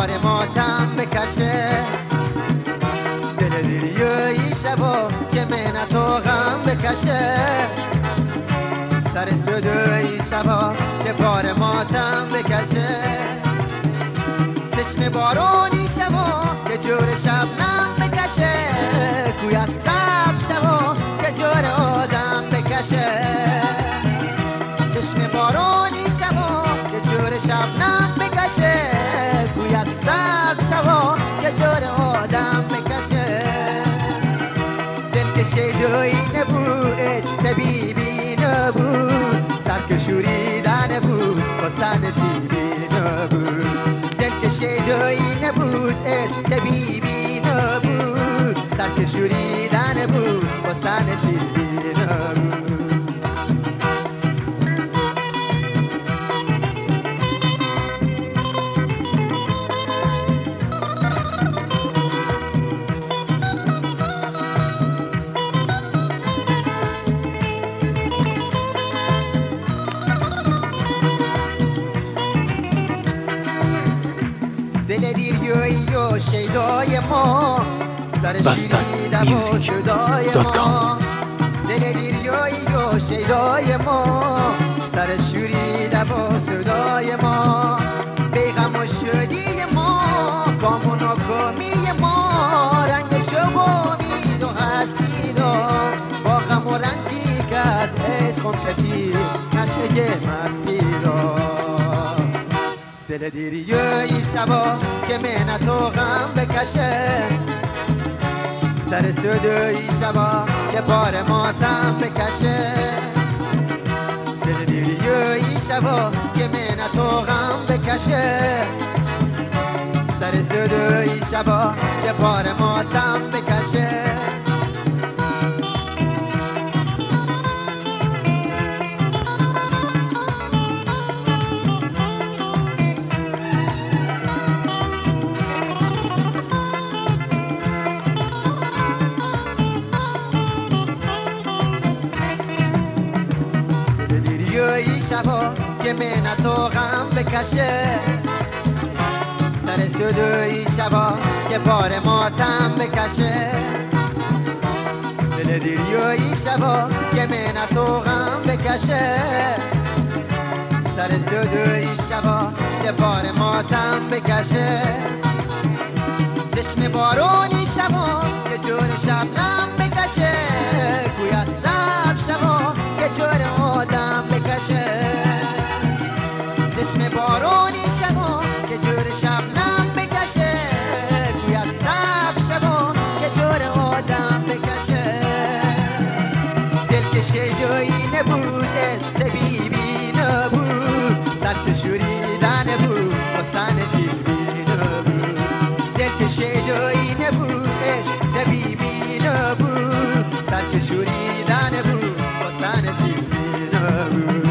بار ماتم بکشه، دل دیریوی شبا که مهنت و غم بکشه، سر سودوی شبا که بار ماتم بکشه، چشم بارونی شبا که جور شبنم بکشه، کوی از سب شبا که جور آدم بکشه، چشم بارونی شبا که جور شبنم بکشه، کوی از سب شبا که جور آدم بکشه، دل که شیدوی نبود عشق طبیبی نبود، سر که شوریده نبود واسه نصیبی نبود، دل که شیدوی نبود عشق طبیبی نبود، سر که شوریده نبود واسه نصیبی نبود. دل دیریوی و شیدای ما سر شیریده و شدای ما، دل دیریوی و شیدای ما سر شوریده و صدای ما، بیغم و شدی ما کامون و کامی ما، رنگ شبامید و حسیدا با غم و رنجی که از عشقم کشید نشمه مسیدا، دل دیریوی شبا که مهنت و غم بکشه، سر سودوی شبا که بار ماتم بکشه، دل دیریوی شبا که مهنت و غم بکشه، سر سودوی شبا که بار ماتم بکشه، شبا که مهنت و غم بکشه، سر سودوی شبا که بار ماتم بکشه، دل دیریوی شبا که مهنت و غم بکشه، سر سودوی شبا که بار ماتم بکشه، چشم بارونی شبا که جور شبنم بکشه، کوی از سب شبا که جور آدم بکشه، چشم بارونی شبا که جور شبنم بکشه، کوی از سب شبا که جور آدم بکشه، دل که شیدوی نبود عشق طبیبی نبود، سر که شوریده نبود واسه نصیبی نبود، دل که شیدوی نبود عشق طبیبی نبود، سر که شوریده نبود واسه نصیبی نبود.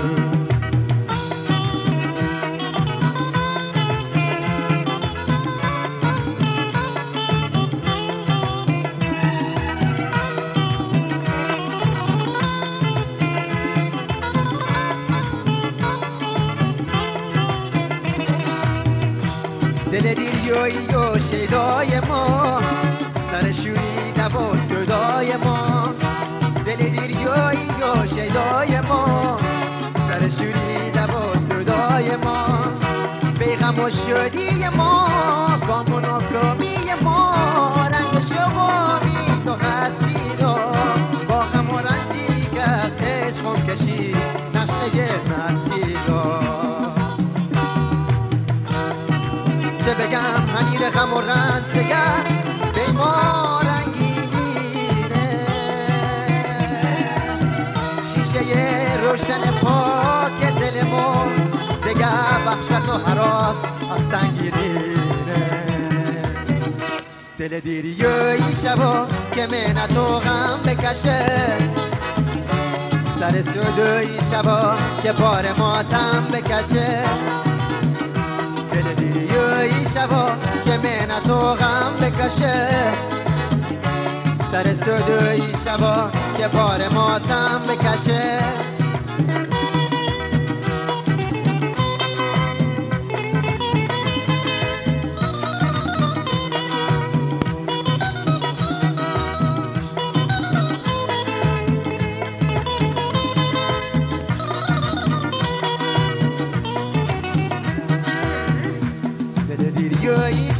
دل دیریوی و شیدای ما سر شوریده و صدای ما، دل دیریوی و شیدای ما سر شوریده و صدای ما، بیغم و شدی ما کامون و کامی ما، رنگ شبامید و حسیدا با غم و رنجی که از عشقم کشید نشمه مسیدا، چه بگم هنیر غم و رنج دگر به ما رنگینه، شیشه روشن پاک دل ما دگر بخشت و حراس از سنگینه، دل دیریوی شبا که مهنت و غم بکشه، سر سودوی شبا که بار ماتم بکشه، دل دیریوی شبا که مهنت و غم بکشه، سر سودوی شبا که بار ماتم بکشه،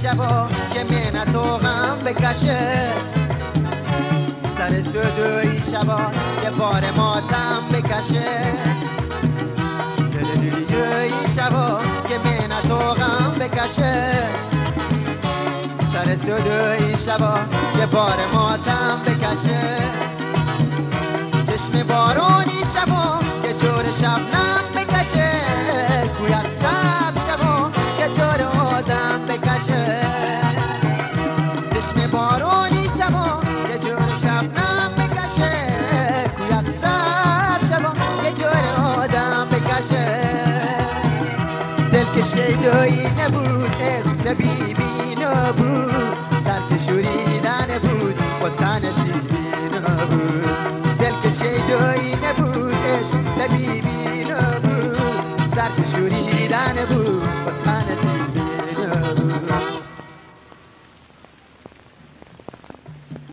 شبا که منت و غم بکشه سر سودوی شبا که بار ماتم بکشه دل لیلیوی شبا که منت و غم بکشه سر سودوی شبا که بار ماتم بکشه چشم بارونی شبا که جور شبنم بکشه کوی از سب شبا که جور آدم بکشه چشم بارونی شبا که جور شبنم بکشه کوی از سب شبا که جور آدم بکشه دل که شیدایی نبود عشق بیبی نبود سر که شوریدن بود قصه نصیبی نبود دل که شیدایی نبود عشق بیبی